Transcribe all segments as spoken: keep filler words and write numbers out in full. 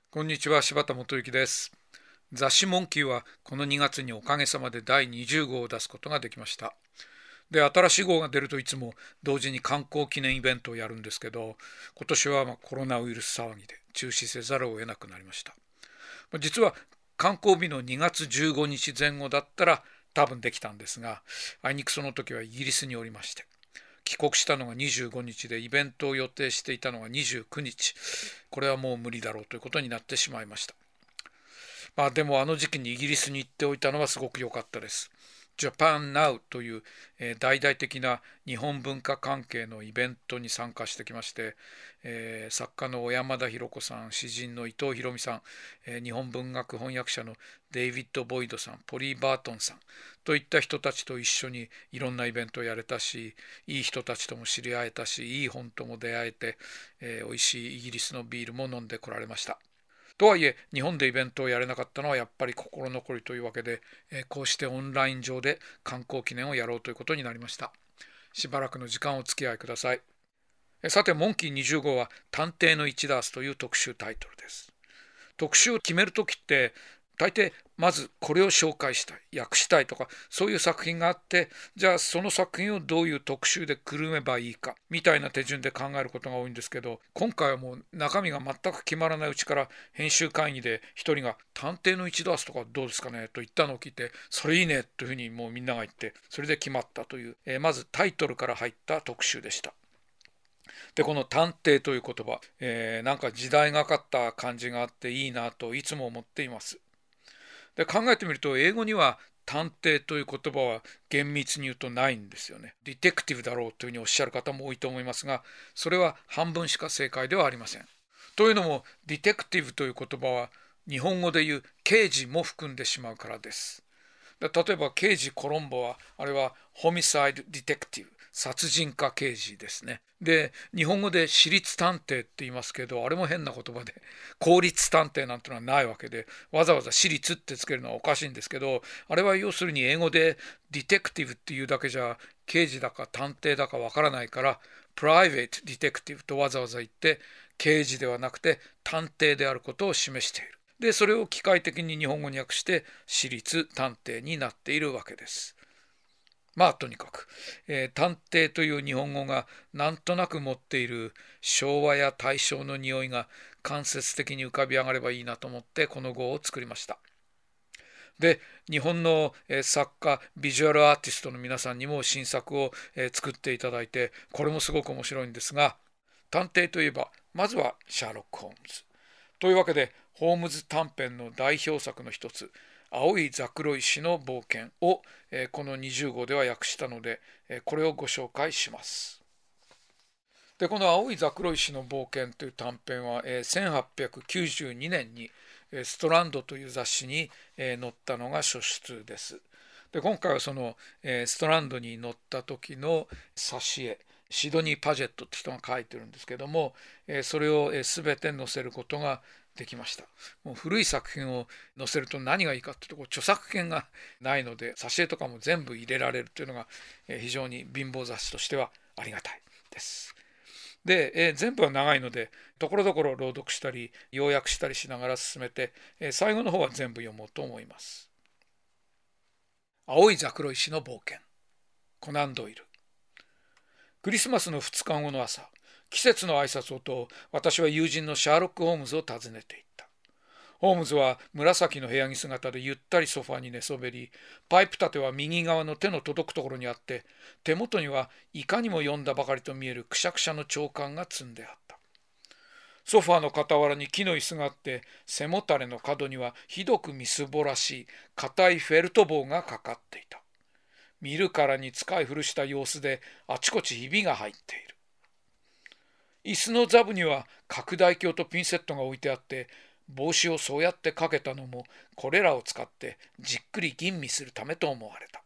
こんにちは、柴田元幸です。雑誌モンキーはこのにがつにおかげさまでだいにじゅうごうを出すことができました。で、新しい号が出るといつも同時に観光記念イベントをやるんですけど、今年はまあコロナウイルス騒ぎで中止せざるを得なくなりました。実は観光日のにがつじゅうごにちぜん後だったら多分できたんですが、あいにくその時はイギリスにおりまして、帰国したのがにじゅうごにちでイベントを予定していたのがにじゅうくにち、これはもう無理だろうということになってしまいました。まあでもあの時期にイギリスに行っておいたのはすごく良かったです。Japan Now という、えー大々的な日本文化関係のイベントに参加してきまして、えー作家の小山田博子さん、詩人の伊藤博美さん、えー日本文学翻訳者のデイビッド・ボイドさん、ポリー・バートンさんといった人たちと一緒にいろんなイベントをやれたし、いい人たちとも知り合えたし、いい本とも出会えて、えー、美味しいイギリスのビールも飲んでこられました。とはいえ日本でイベントをやれなかったのはやっぱり心残りというわけで、えこうしてオンライン上で観光記念をやろうということになりました。しばらくの時間お付き合いください。さて、モンキーにじゅう号は探偵の一ダースという特集タイトルです。特集を決めるときって大抵まずこれを紹介したい、訳したいとかそういう作品があって、じゃあその作品をどういう特集でくるめばいいかみたいな手順で考えることが多いんですけど、今回はもう中身が全く決まらないうちから編集会議で一人が探偵の一ダースとかどうですかねと言ったのを聞いて、それいいねというふうにもうみんなが言って、それで決まったという、えーまずタイトルから入った特集でした。で、この探偵という言葉、えーなんか時代がかった感じがあっていいなといつも思っています。で、考えてみると英語には探偵という言葉は厳密に言うとないんですよね。ディテクティブだろうというふうにおっしゃる方も多いと思いますが、それは半分しか正解ではありません。というのも、ディテクティブという言葉は日本語で言う刑事も含んでしまうからです。例えば刑事コロンボはあれはホミサイドディテクティブ、殺人家刑事ですね。で、日本語で私立探偵って言いますけど、あれも変な言葉で公立探偵なんてのはないわけで、わざわざ私立ってつけるのはおかしいんですけど、あれは要するに英語でディテクティブっていうだけじゃ刑事だか探偵だかわからないから、プライベートディテクティブとわざわざ言って刑事ではなくて探偵であることを示している。で、それを機械的に日本語に訳して私立探偵になっているわけです。まあとにかく、えー探偵という日本語がなんとなく持っている昭和や大正の匂いが間接的に浮かび上がればいいなと思ってこの号を作りました。で、日本の作家ビジュアルアーティストの皆さんにも新作を作っていただいて、これもすごく面白いんですが、探偵といえばまずはシャーロック・ホームズというわけで、ホームズ短編の代表作の一つ、青いザクロ石の冒険を、えーこのにじゅう号では訳したので、えーこれをご紹介します。で、この青いザクロ石の冒険という短編は、えーせんはっぴゃくきゅうじゅうにねんにえーストランドという雑誌に、えー載ったのが初出です。で、今回はその、えーストランドに載った時の挿絵、シドニー・パジェットって人が書いてるんですけども、えーそれを、えー全て載せることができました。もう古い作品を載せると何がいいかっていうと、こう著作権がないので、挿絵とかも全部入れられるというのが、えー非常に貧乏雑誌としてはありがたいです。で、えー全部は長いので、ところどころ朗読したり、要約したりしながら進めて、えー最後の方は全部読もうと思います。青いザクロ石の冒険、コナン・ドイル。クリスマスのふつかごの朝、季節の挨拶をと、私は友人のシャーロック・ホームズを訪ねていった。ホームズは紫の部屋着姿でゆったりソファに寝そべり、パイプ立ては右側の手の届くところにあって、手元にはいかにも読んだばかりと見えるくしゃくしゃの長官が積んであった。ソファーの傍らに木の椅子があって、背もたれの角にはひどくみすぼらしい硬いフェルト棒がかかっていた。見るからに使い古した様子であちこちひびが入っている。椅子の座部には拡大鏡とピンセットが置いてあって、帽子をそうやってかけたのもこれらを使ってじっくり吟味するためと思われた。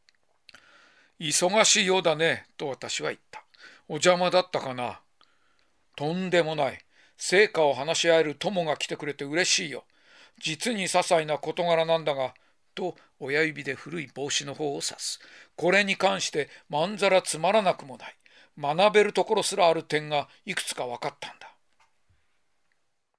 忙しいようだねと私は言った。お邪魔だったかな。とんでもない。成果を話し合える友が来てくれて嬉しいよ。実に些細な事柄なんだが、と親指で古い帽子の方を指す。これに関してまんざらつまらなくもない。学べるところすらある点がいくつか分かったんだ。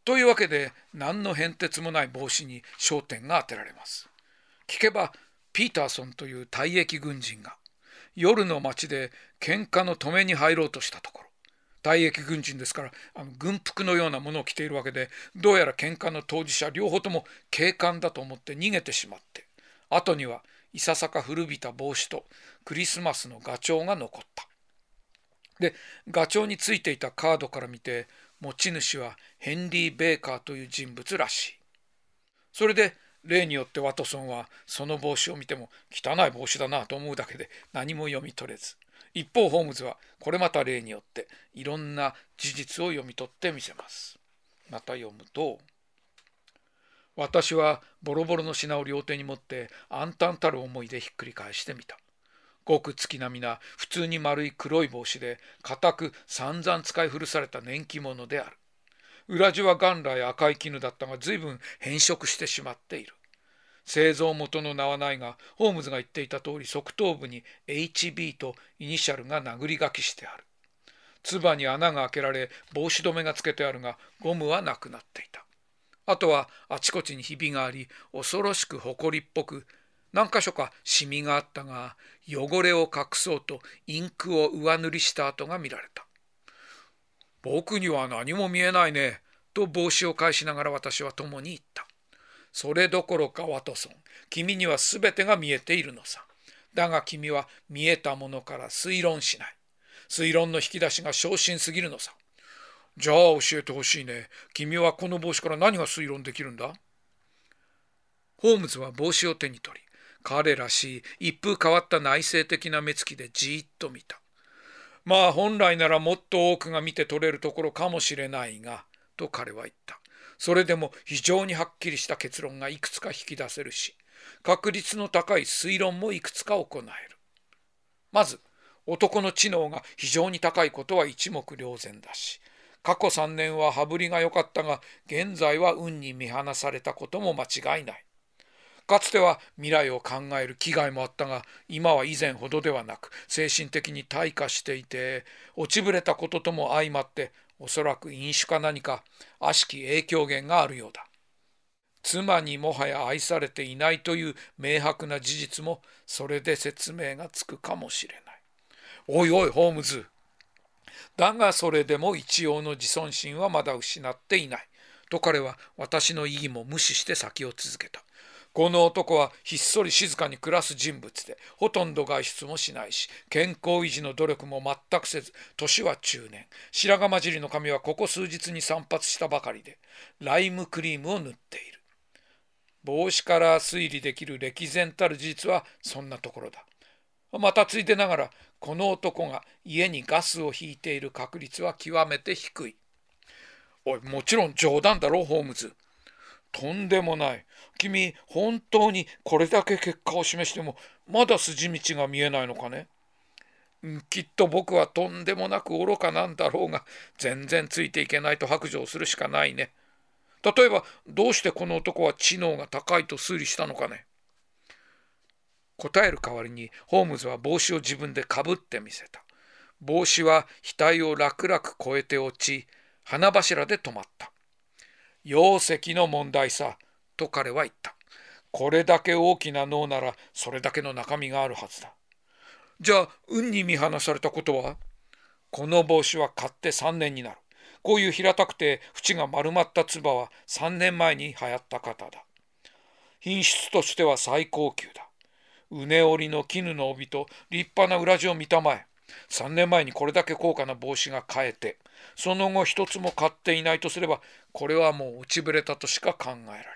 というわけで何の変哲もない帽子に焦点が当てられます。聞けばピーターソンという退役軍人が夜の街で喧嘩の止めに入ろうとしたところ、退役軍人ですからあの軍服のようなものを着ているわけで、どうやら喧嘩の当事者両方とも警官だと思って逃げてしまって、後にはいささか古びた帽子とクリスマスのガチョウが残った。でガチョウについていたカードから見て、持ち主はヘンリー・ベーカーという人物らしい。それで例によってワトソンはその帽子を見ても汚い帽子だなと思うだけで何も読み取れず、一方ホームズはこれまた例によっていろんな事実を読み取ってみせます。また読むと、私はボロボロの品を両手に持って暗淡たる思いでひっくり返してみた。ごく月並みな普通に丸い黒い帽子で、固く散々使い古された年季物である。裏地は元来赤い絹だったが随分変色してしまっている。製造元の名はないが、ホームズが言っていた通り側頭部に エイチビー とイニシャルが殴り書きしてある。つばに穴が開けられ帽子止めがつけてあるが、ゴムはなくなっていた。あとはあちこちにひびがあり、恐ろしくほこりっぽく、何箇所かシミがあったが、汚れを隠そうとインクを上塗りした跡が見られた。僕には何も見えないね、と帽子を返しながら私は共に言った。それどころかワトソン、君にはすべてが見えているのさ。だが君は見えたものから推論しない。推論の引き出しが小心すぎるのさ。じゃあ教えてほしいね。君はこの帽子から何が推論できるんだ？ホームズは帽子を手に取り、彼らしい一風変わった内省的な目つきでじーっと見た。まあ本来ならもっと多くが見て取れるところかもしれないが、と彼は言った。それでも非常にはっきりした結論がいくつか引き出せるし、確率の高い推論もいくつか行える。まず、男の知能が非常に高いことは一目瞭然だし、過去さんねんは羽振りが良かったが、現在は運に見放されたことも間違いない。かつては未来を考える気概もあったが、今は以前ほどではなく、精神的に退化していて、落ちぶれたこととも相まって、おそらく飲酒か何か悪しき影響源があるようだ。妻にもはや愛されていないという明白な事実も、それで説明がつくかもしれない。おいおいホームズ。だがそれでも一応の自尊心はまだ失っていない。と彼は私の異議も無視して先を続けた。この男はひっそり静かに暮らす人物で、ほとんど外出もしないし、健康維持の努力も全くせず、年は中年、白髪混じりの髪はここ数日に散髪したばかりで、ライムクリームを塗っている。帽子から推理できる歴然たる事実はそんなところだ。またついでながら、この男が家にガスを引いている確率は極めて低い。おい、もちろん冗談だろ、ホームズ。とんでもない。君、本当にこれだけ結果を示しても、まだ筋道が見えないのかね。きっと僕はとんでもなく愚かなんだろうが、全然ついていけないと白状するしかないね。例えば、どうしてこの男は知能が高いと推理したのかね。答える代わりに、ホームズは帽子を自分でかぶってみせた。帽子は額を楽々越えて落ち、花柱で止まった。容積の問題さ、と彼は言った。これだけ大きな脳なら、それだけの中身があるはずだ。じゃあ、運に見放されたことは？この帽子は買ってさんねんになる。こういう平たくて縁が丸まったつばはさんねんまえに流行った型だ。品質としては最高級だ。うね織りの絹の帯と立派な裏地を見たまえ。さんねんまえにこれだけ高価な帽子が買えて、その後一つも買っていないとすれば、これはもう落ちぶれたとしか考えられない。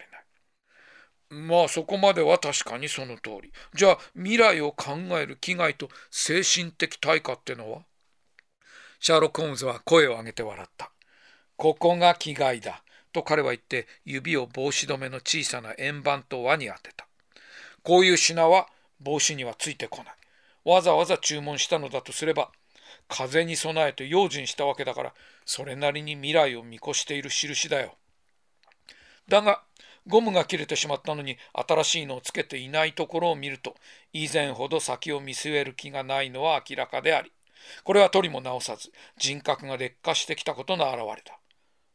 まあそこまでは確かにその通り。じゃあ未来を考える気概と精神的対価ってのは？シャーロック・ホームズは声を上げて笑った。ここが気概だ、と彼は言って指を帽子止めの小さな円盤と輪に当てた。こういう品は帽子にはついてこない。わざわざ注文したのだとすれば、風に備えて用心したわけだから、それなりに未来を見越している印だよ。だが、ゴムが切れてしまったのに新しいのをつけていないところを見ると、以前ほど先を見据える気がないのは明らかであり、これは取りも直さず人格が劣化してきたことの表れだ。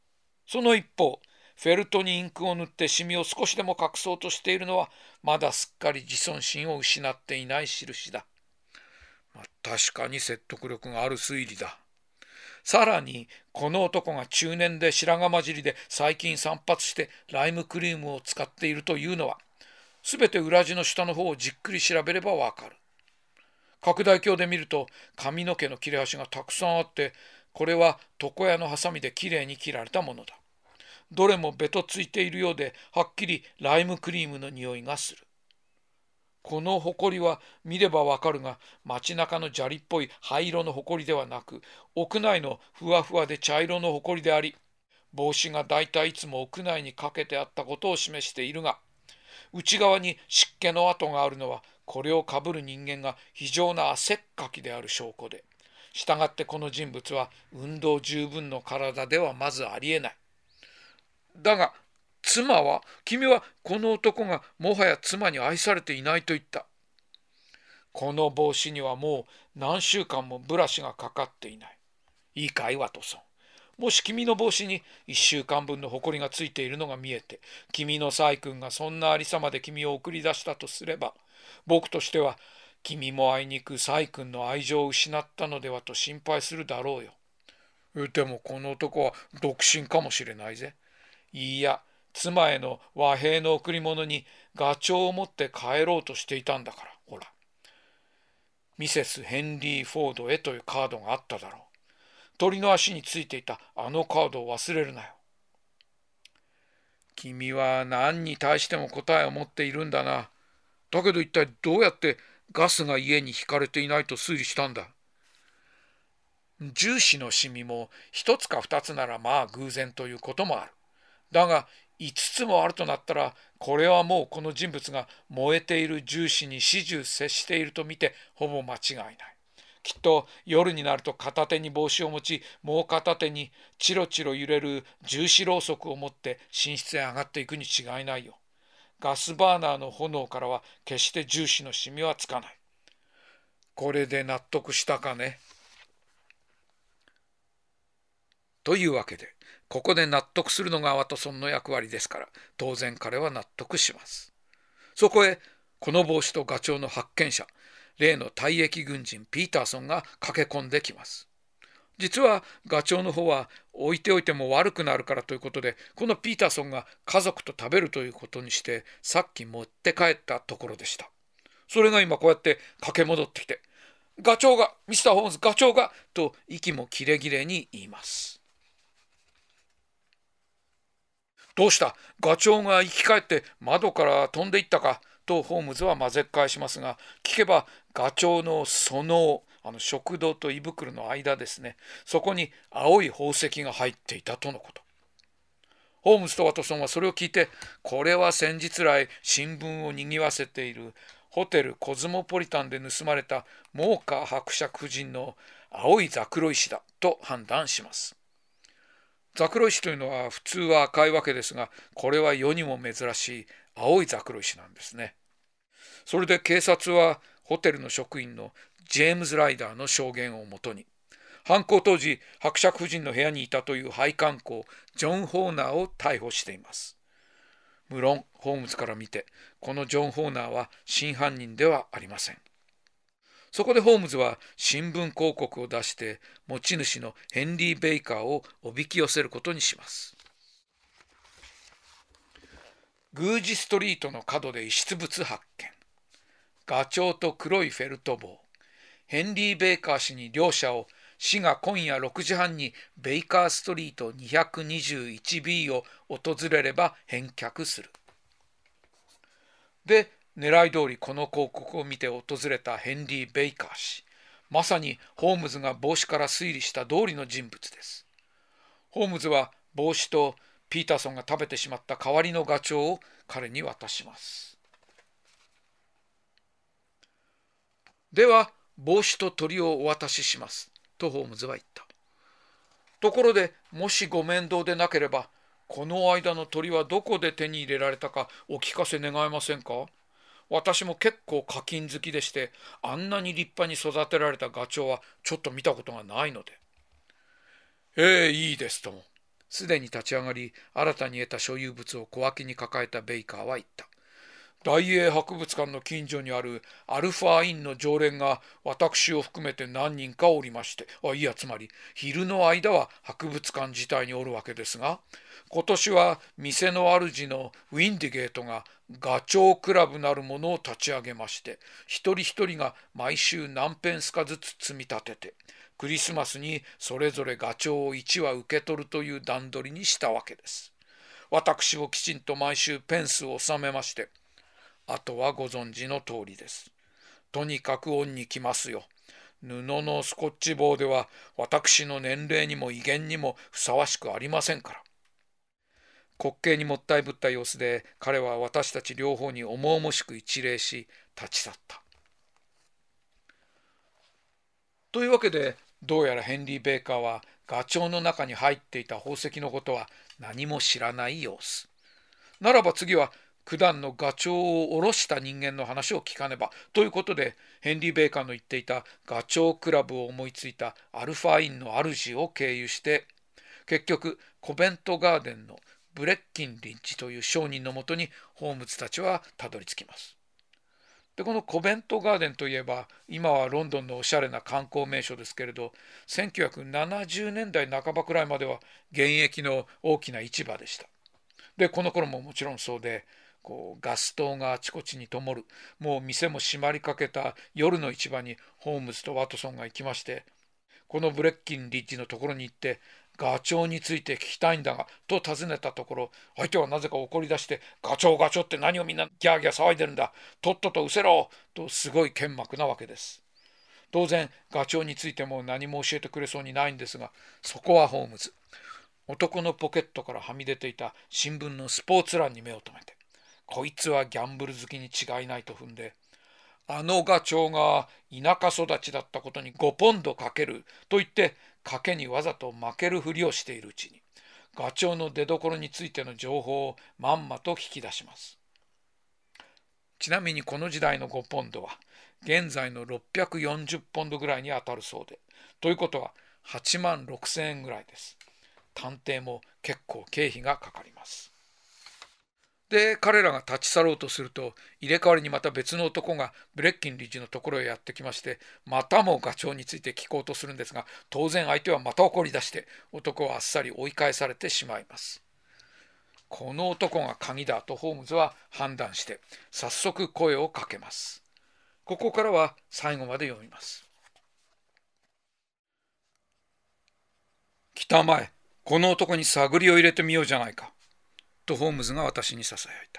その一方、フェルトにインクを塗ってシミを少しでも隠そうとしているのは、まだすっかり自尊心を失っていない印だ。まあ、確かに説得力がある推理だ。さらに、この男が中年で白髪混じりで最近散髪してライムクリームを使っているというのは、すべて裏地の下の方をじっくり調べればわかる。拡大鏡で見ると髪の毛の切れ端がたくさんあって、これは床屋のハサミできれいに切られたものだ。どれもベトついているようで、はっきりライムクリームの匂いがする。このほこりは見ればわかるが、街中の砂利っぽい灰色のほこりではなく、屋内のふわふわで茶色のほこりであり、帽子がだいたいいつも屋内にかけてあったことを示しているが、内側に湿気の跡があるのは、これをかぶる人間が非常な汗っかきである証拠で、したがってこの人物は運動十分の体ではまずありえない。だが、妻は、君はこの男がもはや妻に愛されていないと言った。この帽子にはもう何週間もブラシがかかっていない。いいかい、ワトソン。もし君の帽子にいっしゅうかんぶんのほこりがついているのが見えて、君の細君がそんなありさまで君を送り出したとすれば、僕としては、君もあいにく細君の愛情を失ったのではと心配するだろうよ。でもこの男は独身かもしれないぜ。いいや、妻への和平の贈り物にガチョウを持って帰ろうとしていたんだから、ほら。ミセス・ヘンリー・フォードへというカードがあっただろう。鳥の足についていたあのカードを忘れるなよ。君は何に対しても答えを持っているんだな。だけど一体どうやってガスが家に引かれていないと推理したんだ。重視のシミも一つか二つならまあ偶然ということもある。だが五つもあるとなったら、これはもうこの人物が燃えている重視に始終接していると見てほぼ間違いない。きっと夜になると片手に帽子を持ち、もう片手にチロチロ揺れる重視ろうそくを持って寝室へ上がっていくに違いないよ。ガスバーナーの炎からは決して重視のシミはつかない。これで納得したかね。というわけで、ここで納得するのがワトソンの役割ですから、当然彼は納得します。そこへ、この帽子とガチョウの発見者、例の退役軍人ピーターソンが駆け込んできます。実はガチョウの方は置いておいても悪くなるからということで、このピーターソンが家族と食べるということにして、さっき持って帰ったところでした。それが今こうやって駆け戻ってきて、ガチョウが、ミスター・ホームズ、ガチョウが、と息も切れ切れに言います。どうした、ガチョウが生き返って窓から飛んでいったかとホームズはまぜっ返しますが、聞けばガチョウのそのあの食道と胃袋の間ですね、そこに青い宝石が入っていたとのこと。ホームズとワトソンはそれを聞いて、これは先日来新聞をにぎわせているホテルコズモポリタンで盗まれたモーカー伯爵夫人の青いザクロ石だと判断します。ザクロ石というのは普通は赤いわけですが、これは世にも珍しい青いザクロ石なんですね。それで警察はホテルの職員のジェームズ・ライダーの証言をもとに、犯行当時伯爵夫人の部屋にいたという配管工ジョン・ホーナーを逮捕しています。無論ホームズから見て、このジョン・ホーナーは真犯人ではありません。そこでホームズは新聞広告を出して持ち主のヘンリー・ベイカーをおびき寄せることにします。宮司ストリートの角で遺失物発見。ガチョウと黒いフェルト帽。ヘンリー・ベイカー氏に両者を市が今夜ろくじはんにベイカーストリート にひゃくにじゅういちビー を訪れれば返却する。で、狙い通りこの広告を見て訪れたヘンリー・ベイカー氏。まさにホームズが帽子から推理した通りの人物です。ホームズは帽子とピーターソンが食べてしまった代わりのガチョウを彼に渡します。では帽子と鳥をお渡ししますとホームズは言った。ところで、もしご面倒でなければ、この間の鳥はどこで手に入れられたかお聞かせ願えませんか。私も結構課金好きでして、あんなに立派に育てられたガチョウはちょっと見たことがないので。ええ、いいですとも。 すでに立ち上がり、新たに得た所有物を小脇に抱えたベイカーは言った。大英博物館の近所にあるアルファインの常連が私を含めて何人かおりまして、あ、いや、つまり昼の間は博物館自体におるわけですが、今年は店の主のウィンディゲートがガチョウクラブなるものを立ち上げまして、一人一人が毎週何ペンスかずつ積み立てて、クリスマスにそれぞれガチョウをいち羽受け取るという段取りにしたわけです。私もきちんと毎週ペンスを納めまして、あとはご存知の通りです。とにかく恩に来ますよ。布のスコッチ棒では私の年齢にも威厳にもふさわしくありませんから。滑稽にもったいぶった様子で彼は私たち両方に重々しく一礼し立ち去った。というわけで、どうやらヘンリー・ベーカーはガチョウの中に入っていた宝石のことは何も知らない様子。ならば次は九段のガチョウを下ろした人間の話を聞かねばということで、ヘンリー・ベーカーの言っていたガチョウクラブを思いついたアルファインの主を経由して、結局コベントガーデンのブレッキンリッジという商人のもとにホームズたちはたどり着きます。でこのコベントガーデンといえば、今はロンドンのおしゃれな観光名所ですけれど、せんきゅうひゃくななじゅうねんだいなかばくらいまでは現役の大きな市場でした。でこの頃ももちろんそうで、こうガス灯があちこちに灯る、もう店も閉まりかけた夜の市場にホームズとワトソンが行きまして、このブレッキンリッジのところに行ってガチョウについて聞きたいんだがと尋ねたところ、相手はなぜか怒り出して、ガチョウガチョウって何をみんなギャーギャー騒いでるんだ、とっとと失せろとすごい剣幕なわけです。当然ガチョウについても何も教えてくれそうにないんですが、そこはホームズ男のポケットからはみ出ていた新聞のスポーツ欄に目を留めて、こいつはギャンブル好きに違いないと踏んで、あのガチョウが田舎育ちだったことにごポンドかけると言って賭けにわざと負けるふりをしているうちに、ガチョウの出所についての情報をまんまと聞き出します。ちなみにこの時代のごポンドは現在のろっぴゃくよんじゅうポンドぐらいに当たるそうで、ということははちまんろくせんえんぐらいです。探偵も結構経費がかかります。で彼らが立ち去ろうとすると、入れ替わりにまた別の男がブレッキンリッジのところへやってきまして、またもガチョウについて聞こうとするんですが、当然相手はまた怒り出して、男はあっさり追い返されてしまいます。この男が鍵だとホームズは判断して早速声をかけます。ここからは最後まで読みます。来たまえ、この男に探りを入れてみようじゃないかとホームズが私にささやいた。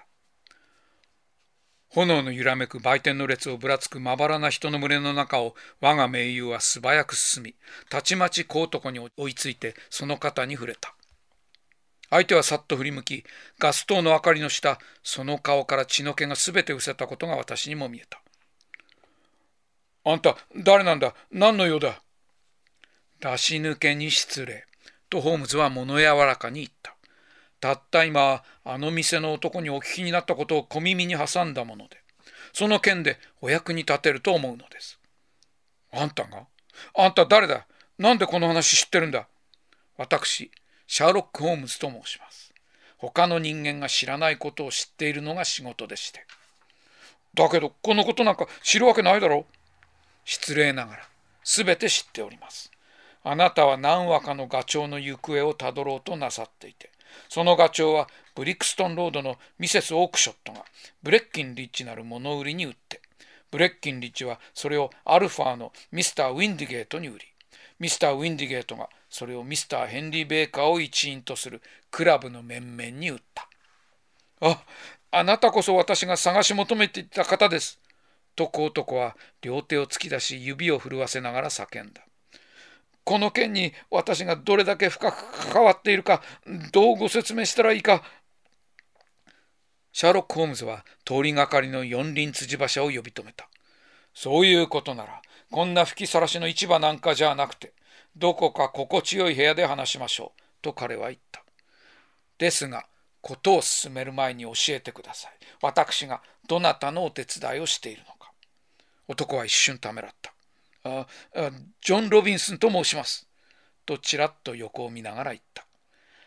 炎の揺らめく売店の列をぶらつくまばらな人の群れの中を我が盟友は素早く進み、たちまち小男に追いついてその肩に触れた。相手はさっと振り向き、ガス灯の明かりの下、その顔から血の気がすべて失せたことが私にも見えた。あんた誰なんだ、何の用だ。出し抜けに失礼とホームズは物柔らかに言った。たった今あの店の男にお聞きになったことを小耳に挟んだもので、その件でお役に立てると思うのです。あんたが？あんた誰だ？なんでこの話知ってるんだ？私シャーロック・ホームズと申します。他の人間が知らないことを知っているのが仕事でして。だけどこのことなんか知るわけないだろう。失礼ながらすべて知っております。あなたは何羽かのガチョウの行方をたどろうとなさっていて、そのガチョウはブリクストンロードのミセス・オークショットがブレッキンリッジなる物売りに売って、ブレッキンリッジはそれをアルファーのミスター・ウィンディゲートに売り、ミスター・ウィンディゲートがそれをミスター・ヘンリー・ベーカーを一員とするクラブの面々に売った。あ、あなたこそ私が探し求めていた方です。と小男は両手を突き出し指を震わせながら叫んだ。この件に私がどれだけ深く関わっているか、どうご説明したらいいか。シャーロック・ホームズは通りがかりの四輪辻馬車を呼び止めた。そういうことなら、こんな吹きさらしの市場なんかじゃなくて、どこか心地よい部屋で話しましょう、と彼は言った。ですが、ことを進める前に教えてください。私がどなたのお手伝いをしているのか。男は一瞬ためらった。ああ、ジョン・ロビンスンと申します。とちらっと横を見ながら言った。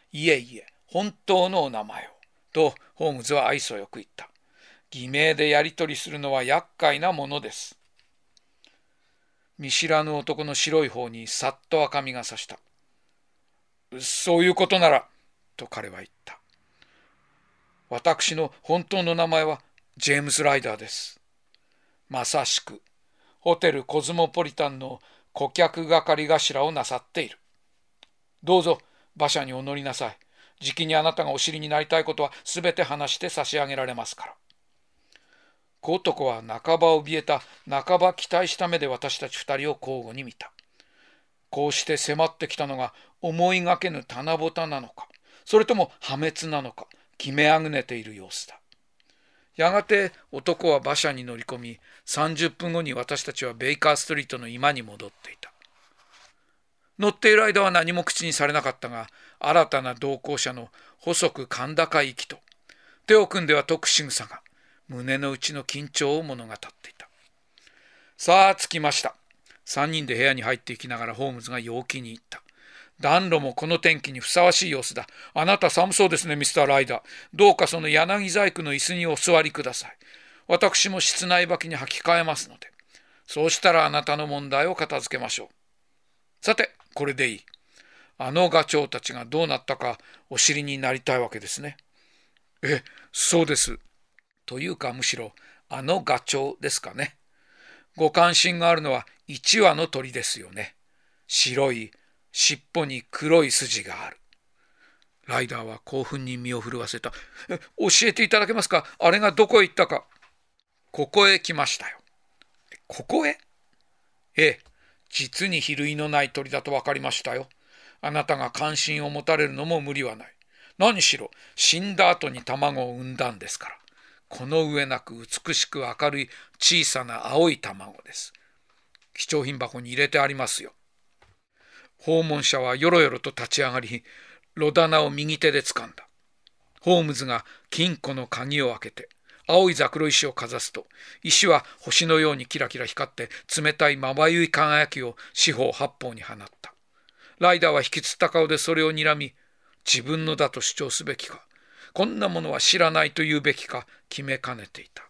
いえいえ、本当のお名前を。とホームズは愛想よく言った。偽名でやり取りするのは厄介なものです。見知らぬ男の白い方にさっと赤みがさした。そういうことなら、と彼は言った。私の本当の名前はジェームズ・ライダーです。まさしく、ホテルコズモポリタンの顧客係頭をなさっている。どうぞ馬車にお乗りなさい。じきにあなたがお知りになりたいことはすべて話して差し上げられますから。小男は半ば怯えた、半ば期待した目で私たち二人を交互に見た。こうして迫ってきたのが思いがけぬ棚ぼたなのか、それとも破滅なのか、決めあぐねている様子だ。やがて男は馬車に乗り込み、さんじゅっぷんごに私たちはベイカーストリートの居間に戻っていた。乗っている間は何も口にされなかったが、新たな同行者の細く甲高い息と、手を組んでは解く仕草が、胸の内の緊張を物語っていた。さあ着きました。三人で部屋に入っていきながらホームズが陽気に言った。暖炉もこの天気にふさわしい様子だ。あなた寒そうですね、ミスターライダー。どうかその柳細工の椅子にお座りください。私も室内履きに履き替えますので。そうしたらあなたの問題を片付けましょう。さて、これでいい。あのガチョウたちがどうなったかお知りになりたいわけですね。え、そうです。というかむしろあのガチョウですかね。ご関心があるのはいちわの鳥ですよね。白い尻尾に黒い筋がある。ライダーは興奮に身を震わせた。え、教えていただけますか？あれがどこへ行ったか。ここへ来ましたよ。ここへ？ええ、実に比類のない鳥だと分かりましたよ。あなたが関心を持たれるのも無理はない。何しろ死んだ後に卵を産んだんですから。この上なく美しく明るい小さな青い卵です。貴重品箱に入れてありますよ。訪問者はよろよろと立ち上がり、炉棚を右手で掴んだ。ホームズが金庫の鍵を開けて、青いザクロ石をかざすと、石は星のようにキラキラ光って冷たいまばゆい輝きを四方八方に放った。ライダーは引きつった顔でそれを睨み、自分のだと主張すべきか、こんなものは知らないと言うべきか決めかねていた。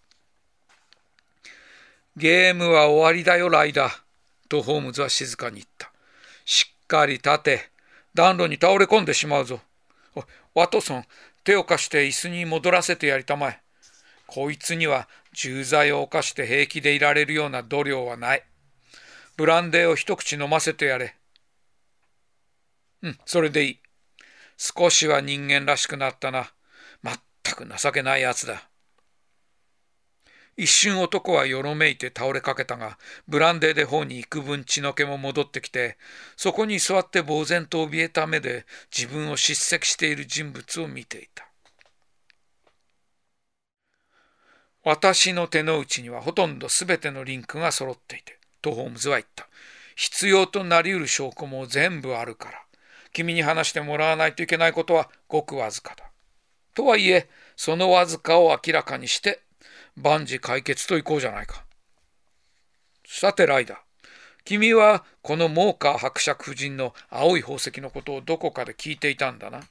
ゲームは終わりだよ、ライダー、とホームズは静かに言った。しっかり立て、暖炉に倒れ込んでしまうぞ。ワトソン、手を貸して椅子に戻らせてやりたまえ。こいつには重罪を犯して平気でいられるような度量はない。ブランデーを一口飲ませてやれ。うん、それでいい。少しは人間らしくなったな。まったく情けないやつだ。一瞬男はよろめいて倒れかけたが、ブランデーで頬に幾分血の気も戻ってきて、そこに座って呆然と怯えた目で自分を叱責している人物を見ていた。私の手の内にはほとんどすべてのリンクが揃っていて、とホームズは言った。必要となりうる証拠も全部あるから、君に話してもらわないといけないことはごくわずかだ。とはいえ、そのわずかを明らかにして、万事解決といこうじゃないか。さてライダー、君はこのモーカー伯爵夫人の青い宝石のことをどこかで聞いていたんだな。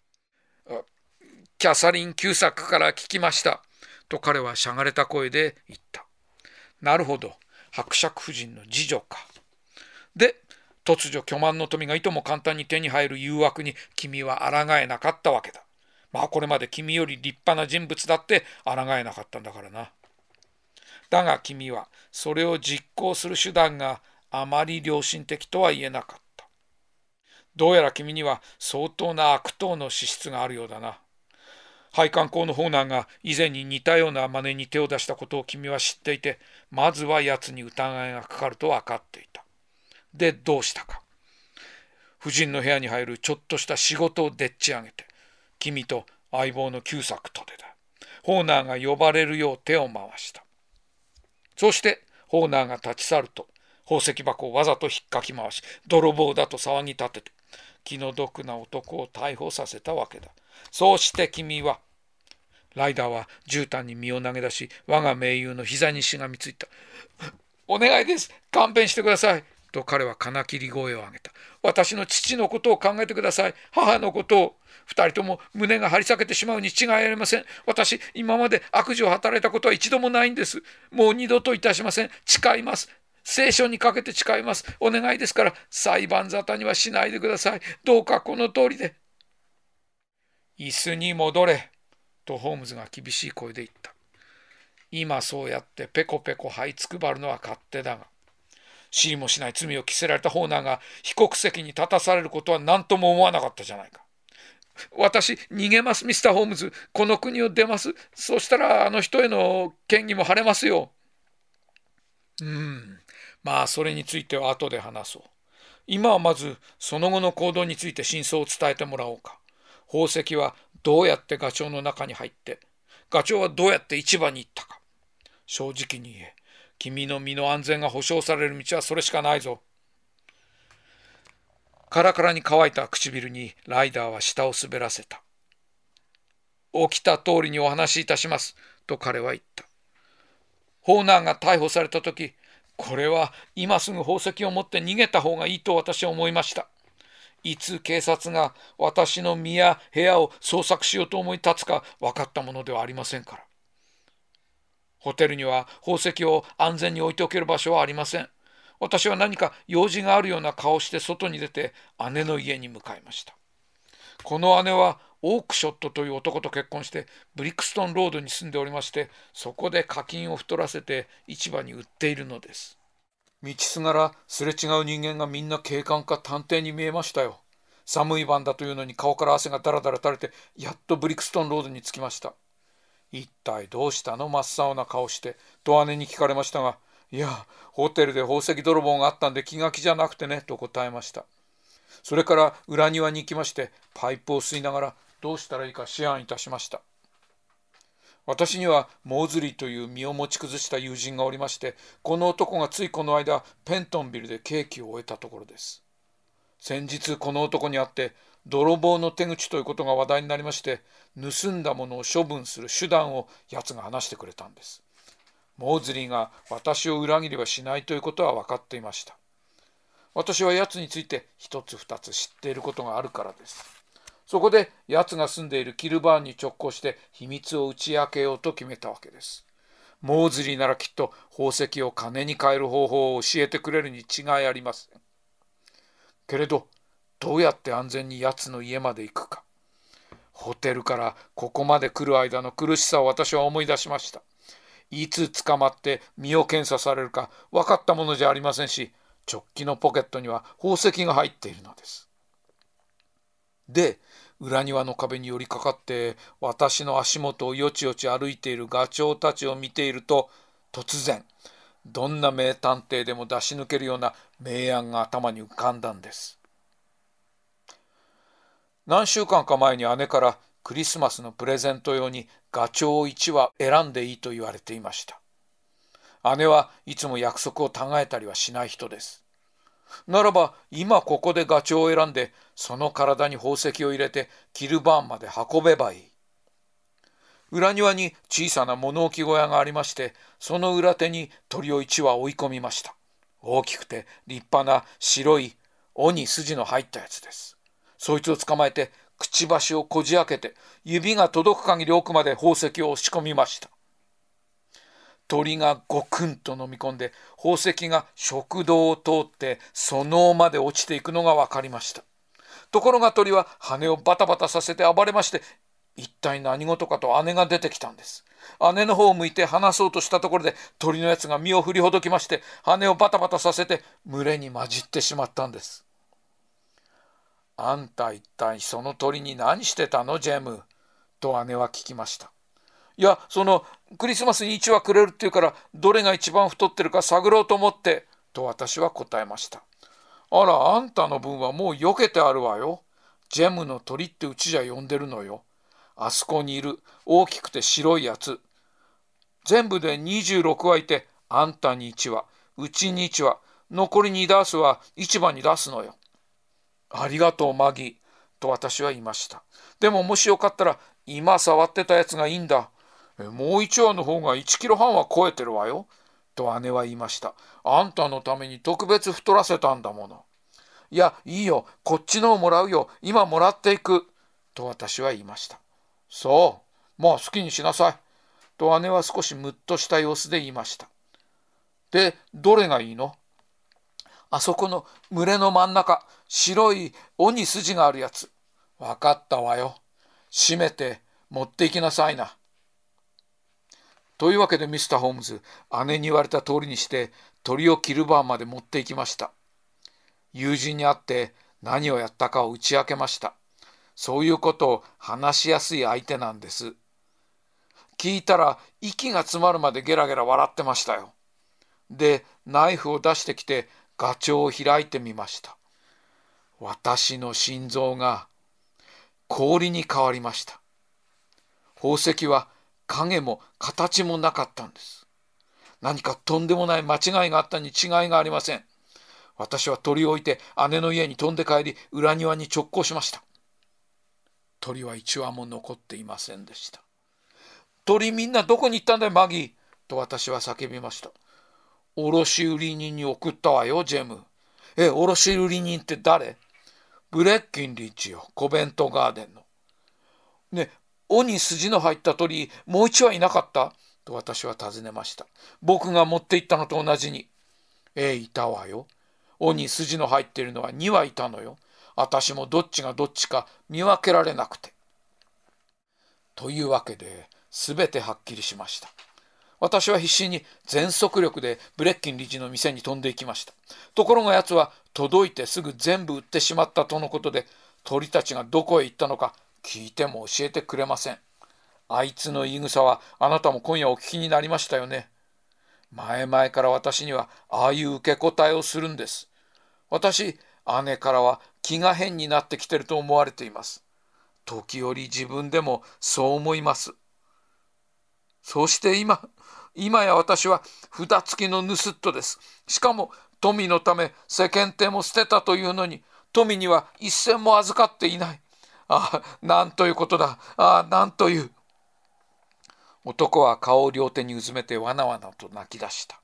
キャサリン旧作から聞きました。と彼はしゃがれた声で言った。なるほど、伯爵夫人の次女か。で、突如巨万の富がいとも簡単に手に入る誘惑に君は抗えなかったわけだ。まあこれまで君より立派な人物だって抗えなかったんだからな。だが君はそれを実行する手段があまり良心的とは言えなかった。どうやら君には相当な悪党の資質があるようだな。配管工のホーナーが以前に似たような真似に手を出したことを君は知っていて、まずは奴に疑いがかかると分かっていた。で、どうしたか。夫人の部屋に入るちょっとした仕事をでっち上げて、君と相棒の旧作とでだ。ホーナーが呼ばれるよう手を回した。そしてホーナーが立ち去ると、宝石箱をわざと引っかき回し、泥棒だと騒ぎ立てて、気の毒な男を逮捕させたわけだ。そうして君は、ライダーは絨毯に身を投げ出し、我が盟友の膝にしがみついた。お願いです、勘弁してください。 と彼は金切り声を上げた。私の父のことを考えてください。母のことを。二人とも胸が張り裂けてしまうに違いありません。私、今まで悪事を働いたことは一度もないんです。もう二度といたしません。誓います。聖書にかけて誓います。お願いですから、裁判沙汰にはしないでください。どうかこの通りで。椅子に戻れ、とホームズが厳しい声で言った。今そうやってペコペコ這いつくばるのは勝手だが、知りもしない罪を着せられたホーナーが被告席に立たされることは何とも思わなかったじゃないか。私、逃げます、ミスター・ホームズ。この国を出ます。そしたらあの人への嫌疑も晴れますよ。うーん、まあそれについては後で話そう。今はまずその後の行動について真相を伝えてもらおうか。宝石はどうやってガチョウの中に入って、ガチョウはどうやって市場に行ったか。正直に言え、君の身の安全が保証される道はそれしかないぞ。カラカラに乾いた唇にライダーは舌を滑らせた。起きた通りにお話しいたします、と彼は言った。ホーナーが逮捕されたとき、これは今すぐ宝石を持って逃げた方がいいと私は思いました。いつ警察が私の身や部屋を捜索しようと思い立つか分かったものではありませんから。ホテルには宝石を安全に置いておける場所はありません。私は何か用事があるような顔をして外に出て姉の家に向かいました。この姉はオークショットという男と結婚してブリクストンロードに住んでおりまして、そこで課金を太らせて市場に売っているのです。道すがらすれ違う人間がみんな警官か探偵に見えましたよ。寒い晩だというのに顔から汗がだらだら垂れて、やっとブリクストンロードに着きました。一体どうしたの、真っ青な顔してと姉に聞かれましたが、いや、ホテルで宝石泥棒があったんで気が気じゃなくてね、と答えました。それから裏庭に行きまして、パイプを吸いながらどうしたらいいか思案いたしました。私にはモーズリーという身を持ち崩した友人がおりまして、この男がついこの間ペントンビルで刑期を終えたところです。先日この男に会って泥棒の手口ということが話題になりまして、盗んだものを処分する手段を奴が話してくれたんです。モーズリーが私を裏切りはしないということは分かっていました。私は奴について一つ二つ知っていることがあるからです。そこで奴が住んでいるキルバーンに直行して秘密を打ち明けようと決めたわけです。モーズリーならきっと宝石を金に換える方法を教えてくれるに違いありません。けれどどうやって安全に奴の家まで行くか。ホテルからここまで来る間の苦しさを私は思い出しました。いつ捕まって身を検査されるか分かったものじゃありませんし、直帰のポケットには宝石が入っているのです。で、裏庭の壁に寄りかかって私の足元をよちよち歩いているガチョウたちを見ていると、突然どんな名探偵でも出し抜けるような名案が頭に浮かんだんです。何週間か前に姉からクリスマスのプレゼント用にガチョウをいちわ選んでいいと言われていました。姉はいつも約束をたがえたりはしない人です。ならば今ここでガチョウを選んで、その体に宝石を入れてキルバーンまで運べばいい。裏庭に小さな物置小屋がありまして、その裏手に鳥をいちわ追い込みました。大きくて立派な白い尾に筋の入ったやつです。そいつを捕まえてくちばしをこじ開けて、指が届く限り奥まで宝石を押し込みました。鳥がゴクンと飲み込んで、宝石が食道を通ってそのまで落ちていくのが分かりました。ところが鳥は羽をバタバタさせて暴れまして、一体何事かと姉が出てきたんです。姉の方を向いて話そうとしたところで、鳥のやつが身を振りほどきまして、羽をバタバタさせて群れに混じってしまったんです。あんた一体その鳥に何してたの、ジェム、と姉は聞きました。いや、そのクリスマスにいちわくれるっていうから、どれが一番太ってるか探ろうと思って、と私は答えました。あら、あんたの分はもう避けてあるわよ。ジェムの鳥ってうちじゃ呼んでるのよ。あそこにいる大きくて白いやつ。全部でにじゅうろくわいて、あんたにいちわ、うちにいちわ、残りにダースは市場に出すのよ。ありがとうマギー、と私は言いました。でももしよかったら今触ってたやつがいいんだ。もういちわの方がいちキロはんは超えてるわよ。 と姉は言いました。あんたのために特別太らせたんだもの。いや、いいよ、こっちのをもらうよ、今もらっていく。と私は言いました。そう、もう好きにしなさい。と姉は少しムッとした様子で言いました。で、どれがいいの？あそこの群れの真ん中、白い尾に筋があるやつ。わかったわよ。閉めて持っていきなさいな。というわけでミスターホームズ、姉に言われた通りにして鳥を切る番まで持っていきました。友人に会って何をやったかを打ち明けました。そういうことを話しやすい相手なんです。聞いたら息が詰まるまでゲラゲラ笑ってましたよ。で、ナイフを出してきてガチョウを開いてみました。私の心臓が氷に変わりました。宝石は影も形もなかったんです。何かとんでもない間違いがあったに違いがありません。私は鳥を置いて姉の家に飛んで帰り、裏庭に直行しました。鳥は一羽も残っていませんでした。鳥みんなどこに行ったんだよ、マギー。と私は叫びました。卸売人に送ったわよ、ジェム。え、卸売人って誰？ブレッキンリッジよ、コベントガーデンの。ね、尾に筋の入った鳥、もう一羽いなかった？と私は尋ねました。僕が持って行ったのと同じに。ええ、いたわよ。尾に筋の入っているのはに羽いたのよ。私もどっちがどっちか見分けられなくて。というわけで、すべてはっきりしました。私は必死に全速力でブレッキン理事の店に飛んでいきました。ところが奴は届いてすぐ全部売ってしまったとのことで、鳥たちがどこへ行ったのか聞いても教えてくれません。あいつの言い草はあなたも今夜お聞きになりましたよね。前々から私にはああいう受け答えをするんです。私、姉からは気が変になってきてると思われています。時折自分でもそう思います。そして今、今や私は札付きの盗人です。しかも富のため世間体も捨てたというのに、富には一銭も預かっていない。ああ、なんということだ。ああ、なんという。男は顔を両手にうずめてわなわなと泣き出した。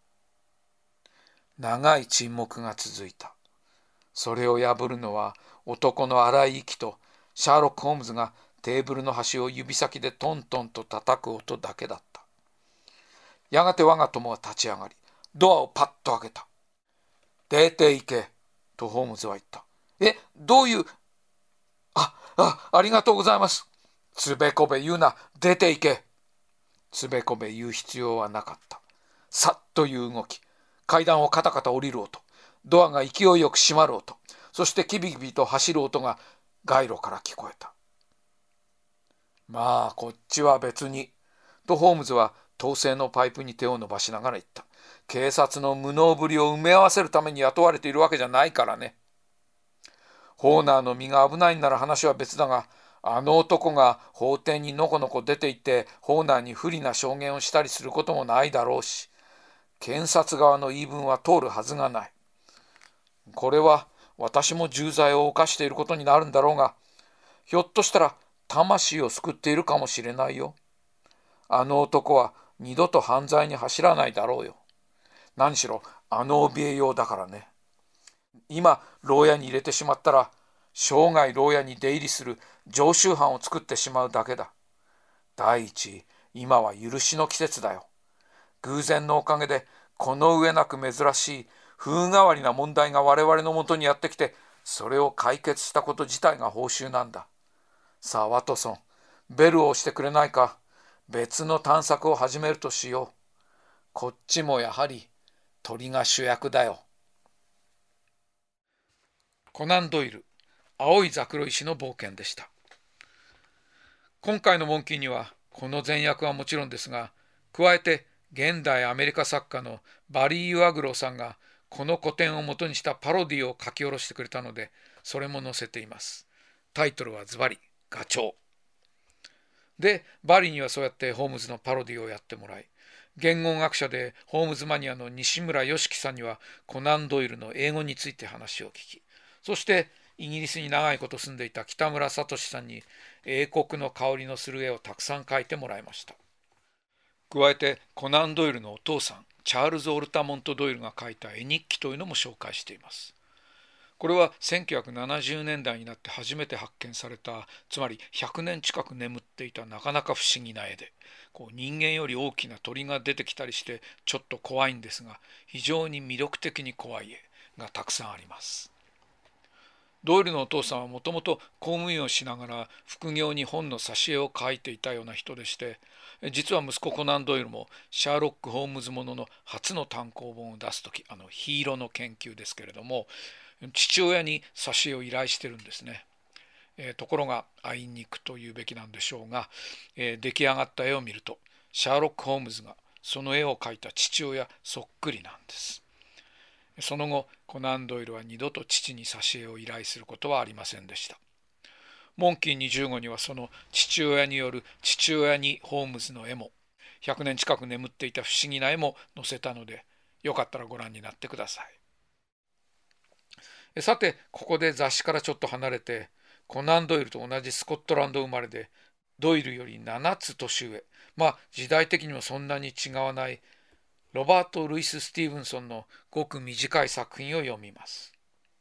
長い沈黙が続いた。それを破るのは男の荒い息とシャーロック・ホームズがテーブルの端を指先でトントンと叩く音だけだった。やがて我が友は立ち上がり、ドアをパッと開けた。出て行け、とホームズは言った。え、どういう。あ、あ、ありがとうございます。つべこべ言うな、出て行け。つべこべ言う必要はなかった。さっという動き、階段をカタカタ降りる音、ドアが勢いよく閉まる音、そしてキビキビと走る音が街路から聞こえた。まあ、こっちは別に、とホームズは統制のパイプに手を伸ばしながら言った。警察の無能ぶりを埋め合わせるために雇われているわけじゃないからね。ホーナーの身が危ないんなら話は別だが、あの男が法廷にのこのこ出て行ってホーナーに不利な証言をしたりすることもないだろうし、検察側の言い分は通るはずがない。これは私も重罪を犯していることになるんだろうが、ひょっとしたら魂を救っているかもしれないよ。あの男は二度と犯罪に走らないだろうよ。何しろあの怯えようだからね。今牢屋に入れてしまったら生涯牢屋に出入りする常習犯を作ってしまうだけだ。第一、今は許しの季節だよ。偶然のおかげでこの上なく珍しい風変わりな問題が我々のもとにやってきて、それを解決したこと自体が報酬なんだ。さあワトソン、ベルを押してくれないか。別の探索を始めるとしよう。こっちもやはり鳥が主役だよ。コナン・ドイル、青いザクロ石の冒険でした。今回のモンキーにはこの前役はもちろんですが、加えて現代アメリカ作家のバリー・ユアグローさんがこの古典を元にしたパロディを書き下ろしてくれたので、それも載せています。タイトルはズバリガチョウで、バリーにはそうやってホームズのパロディをやってもらい、言語学者でホームズマニアの西村良樹さんにはコナン・ドイルの英語について話を聞き、そしてイギリスに長いこと住んでいた北村聡さんに英国の香りのする絵をたくさん描いてもらいました。加えてコナン・ドイルのお父さん、 チャールズ・オルタモント・ドイルが書いた絵日記というのも紹介しています。これはせんきゅうひゃくななじゅうねんだいになって初めて発見された、つまりひゃくねん近く眠っていたなかなか不思議な絵で、こう人間より大きな鳥が出てきたりしてちょっと怖いんですが、非常に魅力的に怖い絵がたくさんあります。ドイルのお父さんはもともと公務員をしながら副業に本の挿絵を描いていたような人でして、実は息子コナン・ドイルもシャーロック・ホームズものの初の単行本を出す時、あのヒーローの研究ですけれども、父親に挿絵を依頼してるんですね。えー、ところがあいにくというべきなんでしょうが、えー、出来上がった絵を見るとシャーロック・ホームズがその絵を描いた父親そっくりなんです。その後コナン・ドイルは二度と父に挿絵を依頼することはありませんでした。モンキーにじゅうごにはその父親による父親にホームズの絵も、ひゃくねん近く眠っていた不思議な絵も載せたので、よかったらご覧になってください。さて、ここで雑誌からちょっと離れて、コナン・ドイルと同じスコットランド生まれで、ドイルよりななつ年上、まあ時代的にもそんなに違わないロバート・ルイス・スティーブンソンのごく短い作品を読みます。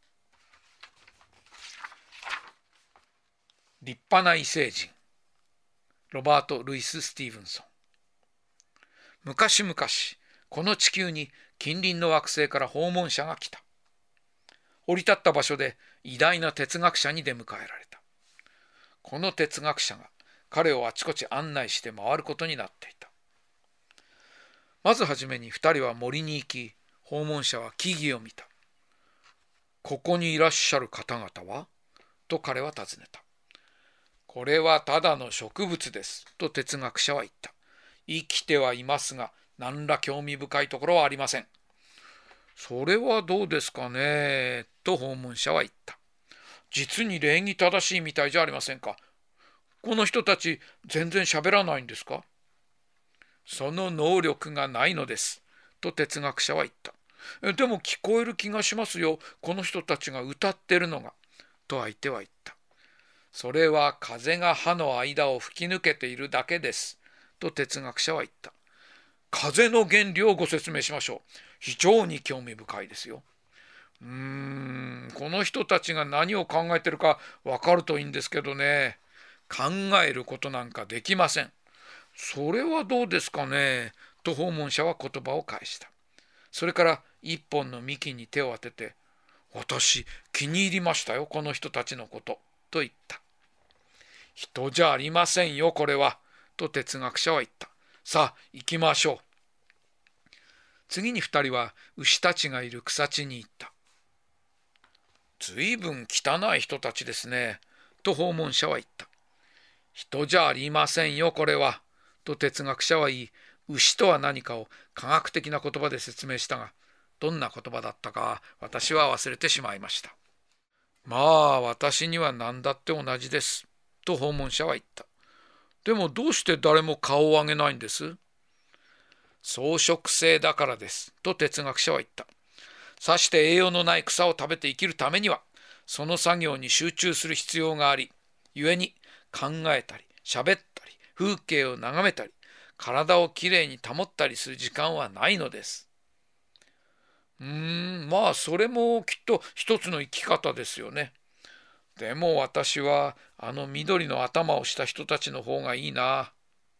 立派な異星人、ロバート・ルイス・スティーブンソン。昔々、この地球に近隣の惑星から訪問者が来た。降り立った場所で偉大な哲学者に出迎えられた。この哲学者が彼をあちこち案内して回ることになっていた。まずはじめに二人は森に行き、訪問者は木々を見た。ここにいらっしゃる方々はと彼は尋ねた。これはただの植物ですと哲学者は言った。生きてはいますが何ら興味深いところはありません。それはどうですかねと訪問者は言った。実に礼儀正しいみたいじゃありませんか。この人たち全然喋らないんですか。その能力がないのですと哲学者は言った。でも聞こえる気がしますよ、この人たちが歌ってるのがと相手は言った。それは風が歯の間を吹き抜けているだけですと哲学者は言った。風の原理をご説明しましょう。非常に興味深いですよ。うーんこの人たちが何を考えてるか分かるといいんですけどね。考えることなんかできません。それはどうですかねと訪問者は言葉を返した。それから一本の幹に手を当てて、私気に入りましたよ、この人たちのことと言った。人じゃありませんよこれはと哲学者は言った。さあ行きましょう。次に二人は牛たちがいる草地に行った。ずいぶん汚い人たちですねと訪問者は言った。人じゃありませんよこれはと哲学者は言い、牛とは何かを科学的な言葉で説明したが、どんな言葉だったか私は忘れてしまいました。まあ私には何だって同じですと訪問者は言った。でもどうして誰も顔を上げないんです。草食性だからですと哲学者は言った。さして栄養のない草を食べて生きるためにはその作業に集中する必要があり、故に考えたり喋ったり風景を眺めたり体をきれいに保ったりする時間はないのです。うーんまあそれもきっと一つの生き方ですよね。でも私はあの緑の頭をした人たちの方がいいな。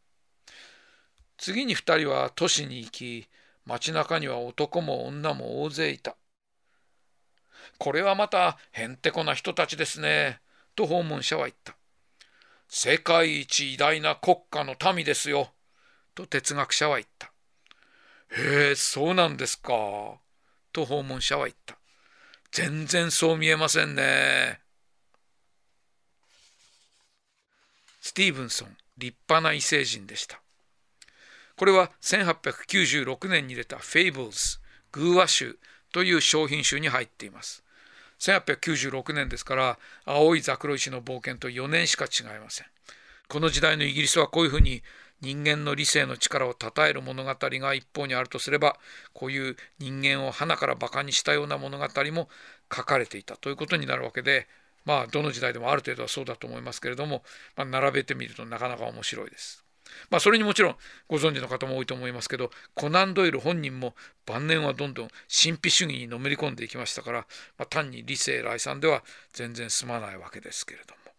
次に二人は都市に行き、街中には男も女も大勢いた。これはまたへんてこな人たちですねと訪問者は言った。世界一偉大な国家の民ですよと哲学者は言った。へえ、そうなんですかと訪問者は言った。全然そう見えませんね。スティーブンソン、立派な異星人でした。これはせんはっぴゃくきゅうじゅうろくねんに出た Fables 寓話集という商品集に入っています。せんはっぴゃくきゅうじゅうろくねんですから、青いザクロ石の冒険とよねんしか違いません。この時代のイギリスはこういうふうに人間の理性の力を称える物語が一方にあるとすれば、こういう人間を鼻からバカにしたような物語も書かれていたということになるわけで、まあどの時代でもある程度はそうだと思いますけれども、まあ、並べてみるとなかなか面白いです。 まあそれにもちろんご存知の方も多いと思いますけど、コナン・ドイル本人も晩年はどんどん神秘主義にのめり込んでいきましたから、まあ、単に理性来賛では全然済まないわけですけれども。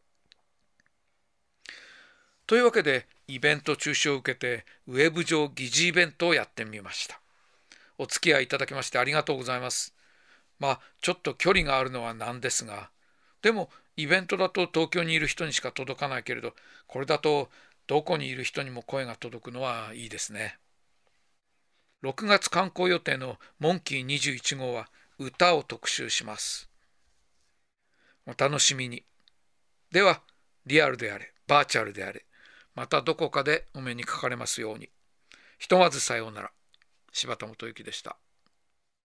というわけでイベント中止を受けてウェブ上疑似イベントをやってみました。お付き合いいただきましてありがとうございます。まあちょっと距離があるのはなんですが、でもイベントだと東京にいる人にしか届かないけれど、これだとどこにいる人にも声が届くのはいいですね。ろくがつ刊行予定のモンキーにじゅういち号は歌を特集します。お楽しみに。では、リアルであれ、バーチャルであれ、またどこかでお目にかかれますように。ひとまずさようなら。柴田元幸でした。